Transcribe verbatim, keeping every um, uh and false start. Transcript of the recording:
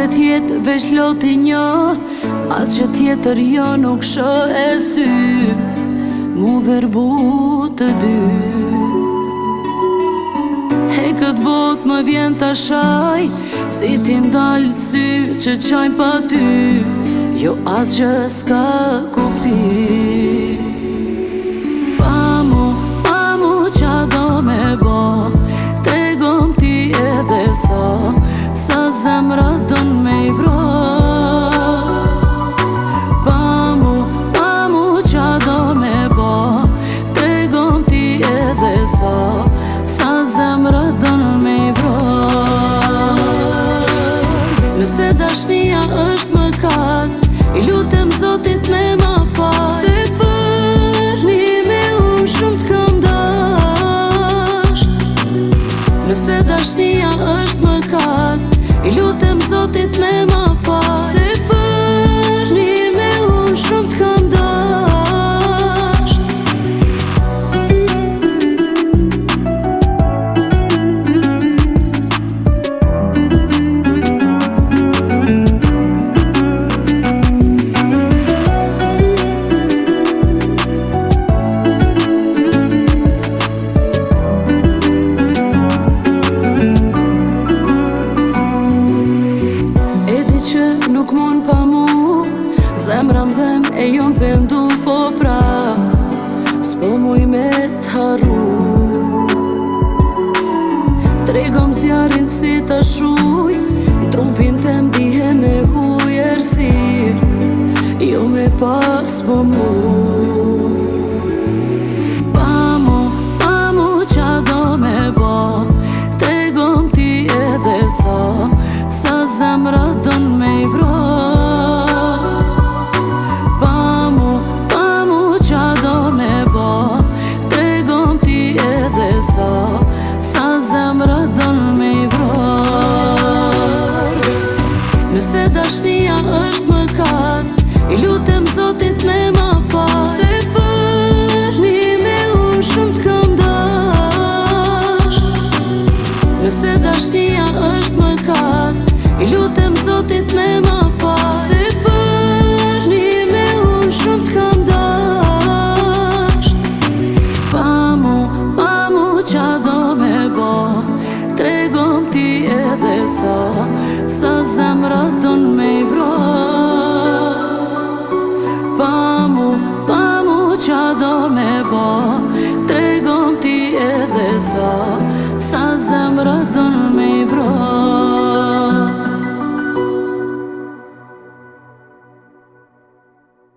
se tjetë veç loti një, as që tjetër jo nuk shë e sy, mu verbu të dy. E këtë bot më vjen të shaj, si ti ndalë sy që qajnë pa ty, jo as gjë s'ka kupti. Pa mu, pa mu qa do me bo, tregom ti edhe sa, sa zemra don me i vro. Pa mu, pa mu qa do me bo, tregom ti edhe sa, sa zemra don me i vro. Nëse dashnia është mëkat, i lutem Zotit me ma fal, se për një me unë shumë t'kam dasht. Nëse dashnia është mëkat, i lutem Zotit me ma fal, se për një me unë shumë t'kam dasht. Nuk mon pa mu, zemra m'dhem e jon pëndu, po pra s'po muj me t'harru. Tregom zjarin si të shuj, n'trupin tem dihe me huj ersir, jo me pas po mu. Pa mu, pa mu qa do me bo, tregom ti edhe sa, sa zemra don me i vro. Pa mu, pa mu qa do me bo, tregom ti edhe sa, sa zemra don me i vro. Nëse dashnia është mëkat, i lutem Zotit me ma fal, se për një me unë shumë t'kam dasht. Nëse dashnia është mëkat, i lutem Zotit me ma fal, se për një me unë shumë t'kam dasht. Pa mu, pa mu qa do me bo, tregom ti edhe sa, sa zemra don me i vro. Pa mu, pa mu qa do me bo, tregom ti edhe sa,